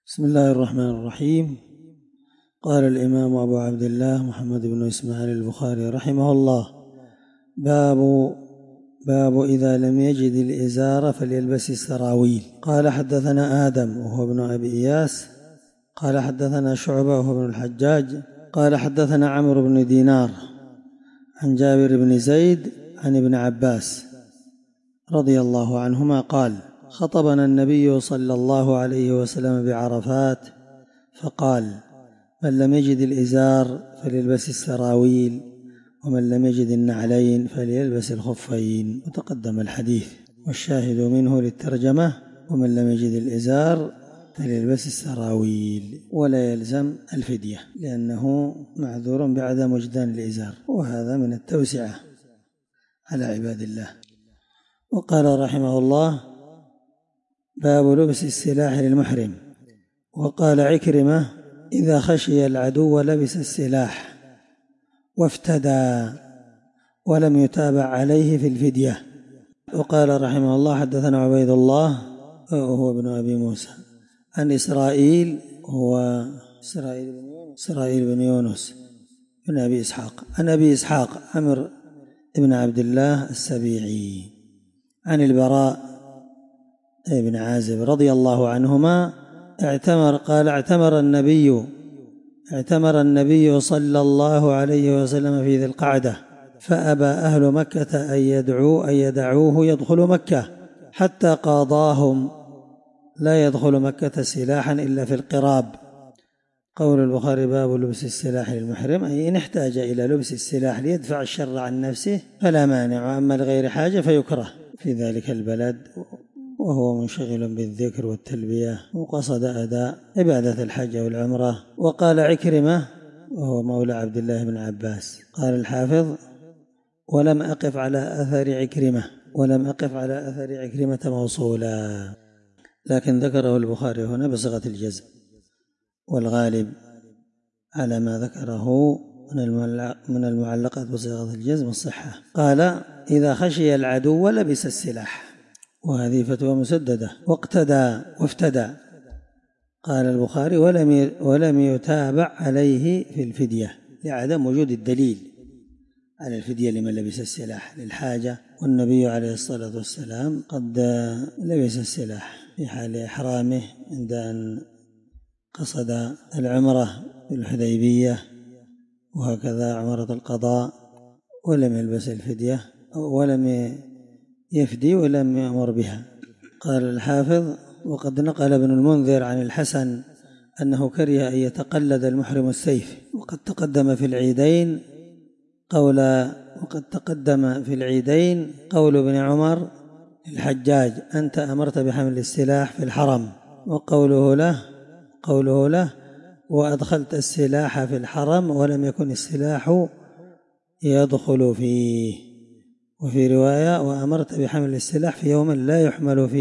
بسم الله الرحمن الرحيم. قال الإمام أبو عبد الله محمد بن إسماعيل البخاري رحمه الله: باب إذا لم يجد الإزار فليلبس السراويل. قال حدثنا آدم وهو ابن أبي إياس قال حدثنا شعبة وهو ابن الحجاج قال حدثنا عمرو بن دينار عن جابر بن زيد عن ابن عباس رضي الله عنهما قال: خطبنا النبي صلى الله عليه وسلم بعرفات فقال: من لم يجد الإزار فليلبس السراويل، ومن لم يجد النعلين فليلبس الخفين. وتقدم الحديث، والشاهد منه للترجمة: ومن لم يجد الإزار فليلبس السراويل، ولا يلزم الفدية لأنه معذور بعدم وجدان الإزار، وهذا من التوسعة على عباد الله. وقال رحمه الله: باب لبس السلاح للمحرم. وقال عكرمة: إذا خشي العدو لبس السلاح وافتدى ولم يتابع عليه في الفدية. وقال رحمه الله: حدثنا عبيد الله وهو ابن أبي موسى عن إسرائيل هو إسرائيل بن يونس بن أبي إسحاق عن أبي إسحاق عمرو بن عبد الله السبيعي عن البراء بن عازب رضي الله عنهما قال: اعتمر النبي صلى الله عليه وسلم في ذي القعدة، فأبى أهل مكة أن يدعوه يدخل مكة حتى قاضاهم لا يدخل مكة سلاحا إلا في القراب. قول البخاري: باب لبس السلاح للمحرم، أي إن احتاج إلى لبس السلاح ليدفع الشر عن نفسه فلا مانع، أما لغير حاجة فيكره في ذلك البلد وهو منشغل بالذكر والتلبية وقصد أداء عبادة الحج والعمرة. وقال عكرمة وهو مولى عبد الله بن عباس قال الحافظ: ولم أقف على أثر عكرمة موصولا، لكن ذكره البخاري هنا بصيغة الجزم، والغالب على ما ذكره من المعلقات بصيغة الجزم الصحة. قال: إذا خشي العدو لبس السلاح، وهذه فتوى مسددة. وافتدى. قال البخاري: ولم يتابع عليه في الفدية، لعدم وجود الدليل على الفدية لمن لبس السلاح للحاجة، والنبي عليه الصلاة والسلام قد لبس السلاح في حال إحرامه عند أن قصد العمرة بالحديبية، وهكذا عمرة القضاء، ولم يلبس الفدية ولم يفدي ولم يأمر بها. قال الحافظ: وقد نقل ابن المنذر عن الحسن أنه كره أن يتقلد المحرم السيف. وقد تقدم في العيدين قول ابن عمر الحجاج: أنت أمرت بحمل السلاح في الحرم، وقوله له: وأدخلت السلاح في الحرم ولم يكن السلاح يدخل فيه. وفي رواية: وأمرت بحمل السلاح في يوم لا يحل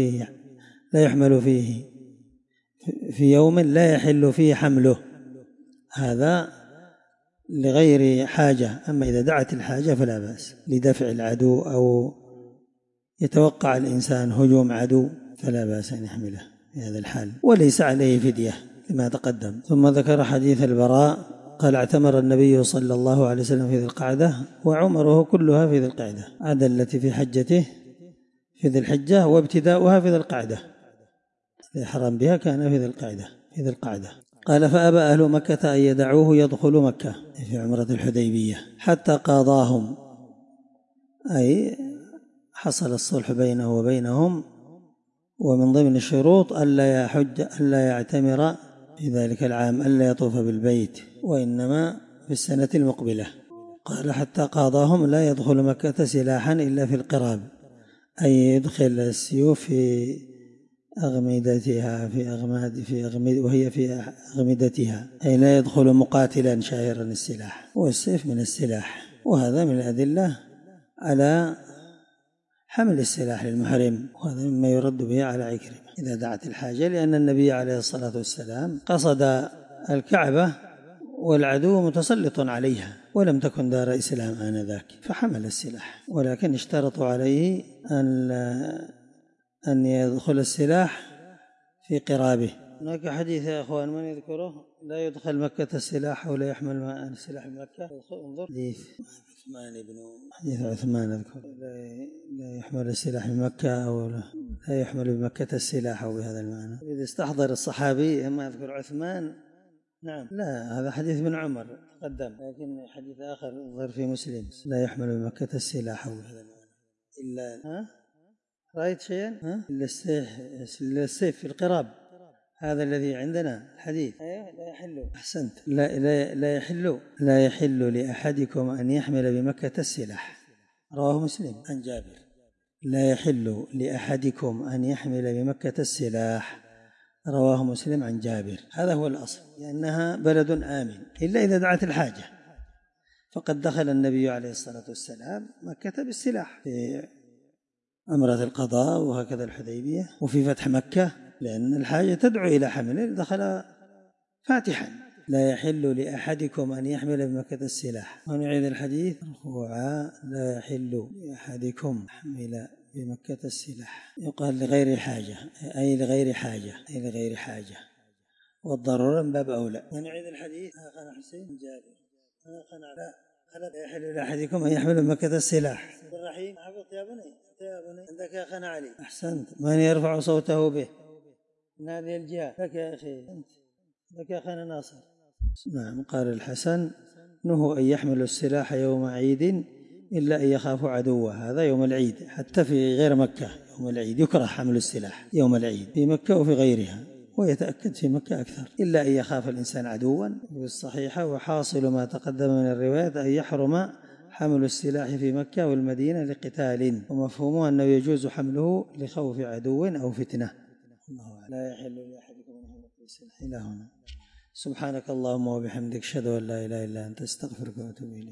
فيه حمله. هذا لغير حاجة، أما إذا دعت الحاجة فلا بأس، لدفع العدو أو يتوقع الإنسان هجوم عدو فلا بأس أن يحمله في هذا الحال، وليس عليه فدية لما تقدم. ثم ذكر حديث البراء قال: اعتمر النبي صلى الله عليه وسلم في ذي القعدة، وعمره كلها في ذي القعدة، عدا التي في حجته في ذي الحجة، وابتداؤها في ذي القعدة، الإحرام بها كان في ذي القعدة. قال: فأبى أهل مكة أن يدعوه يدخل مكة في عمرة الحديبية حتى قاضاهم، أي حصل الصلح بينه وبينهم، ومن ضمن الشروط ألا يعتمر في ذلك العام، ألا يطوف بالبيت، وإنما في السنة المقبلة. قال: حتى قاضاهم لا يدخل مكة سلاحا إلا في القراب، أي يدخل السيوف في أغمدتها وهي في أغمدتها، أي لا يدخل مقاتلا شاهرا السلاح، والسيف من السلاح. وهذا من الأدلة على حمل السلاح للمحرم، وهذا مما يرد به على عكرمة إذا دعت الحاجة، لأن النبي عليه الصلاة والسلام قصد الكعبة والعدو متسلط عليها، ولم تكن دار إسلام آنذاك، فحمل السلاح، ولكن اشترطوا عليه أن يدخل السلاح في قرابه، هناك حديث يا أخوان من يذكره: لا يدخل مكة السلاح أو لا يحمل السلاح بمكة. انظر حديث عثمان أذكر: لا يحمل السلاح بمكة أو لا يحمل بمكة السلاح أو بهذا المعنى. إذا استحضر الصحابي أما أذكر عثمان. نعم، لا، هذا حديث ابن عمر تقدم، لكن حديث آخر ظهر في مسلم: لا يحمل بمكة السلاح أو بهذا المعنى إلا رأيت شيئا إلا السيف في القراب، هذا الذي عندنا الحديث. لا يحل. أحسنت. لا يحل لأحدكم أن يحمل بمكة السلاح. رواه مسلم عن جابر: لا يحل لأحدكم أن يحمل بمكة السلاح. رواه مسلم عن جابر. هذا هو الأصل، لأنها بلد آمن إلا إذا دعت الحاجة. فقد دخل النبي عليه الصلاة والسلام مكة بالسلاح في أمرة القضاء، وهكذا الحديبية، وفي فتح مكة، لأن الحاجة تدعو إلى حمله، دخل فاتحا. لا يحل لأحدكم أن يحمل بمكة السلاح. ونعيد الحديث مرفوعا: لا يحل لأحدكم يحمل بمكة السلاح. يقال لغير حاجة، أي لغير حاجة، والضرورة من باب أولى. ونعيد الحديث: أخانا حسين جابر لا يحل لأحدكم أن يحمل بمكة السلاح. الرحيم حفظت يا بني عندك يا أخانا علي. أحسنت. من يرفع صوته به من هذه الجهة؟ لك يا أخي أنت، لك يا أخانا ناصر. نعم. قال الحسن: نهوا أن يحملوا السلاح يوم عيد إلا أن يخافوا عدوه. هذا يوم العيد، حتى في غير مكة يوم العيد يكره حمل السلاح يوم العيد في مكة وفي غيرها، ويتأكد في مكة أكثر، إلا أن يخاف الإنسان عدوا. بالصحيحة: وحاصل ما تقدم من الروايات أن يحرم حمل السلاح في مكة والمدينة لقتال، ومفهومه أنه يجوز حمله لخوف عدو أو فتنة. لا يحل لأحدكم أن يحمل السلاح. إلى هنا. سبحانك اللهم وبحمدك، أشهد أن لا إله إلا أنت، أستغفرك وأتوب إليك.